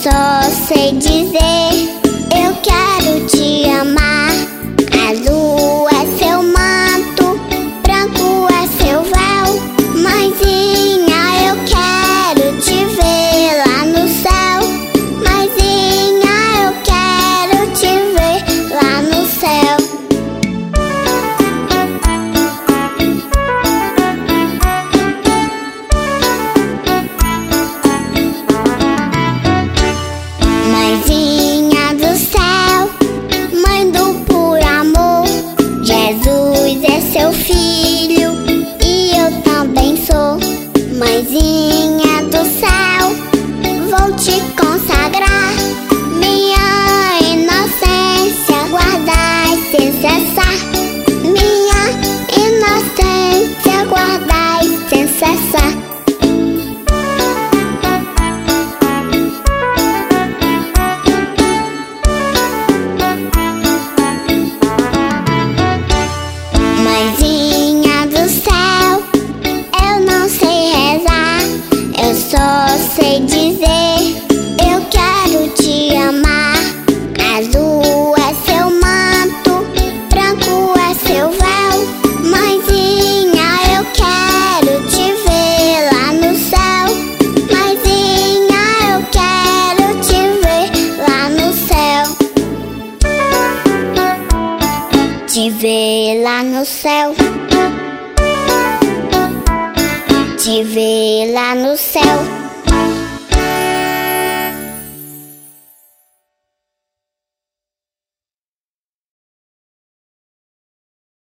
só sei dizer, eu quero te amar. Azul é seu manto, branco é seu véu. Mãezinha, eu quero te ver lá no céu. Mãezinha, eu quero te ver lá no céu. Mãezinha do céu, mãe do puro amor, Jesus é seu filho e eu também sou. Mãezinha do céu, vou te consagrar, minha inocência guardai sem cessar. Minha inocência guardai sem cessar. Mãezinha do céu, eu não sei rezar, eu só sei dizer, eu quero te amar. Azul é seu manto, branco é seu véu. Mãezinha, eu quero te ver lá no céu. Mãezinha, eu quero te ver lá no céu. Te ver lá no céu. Te ver lá no céu.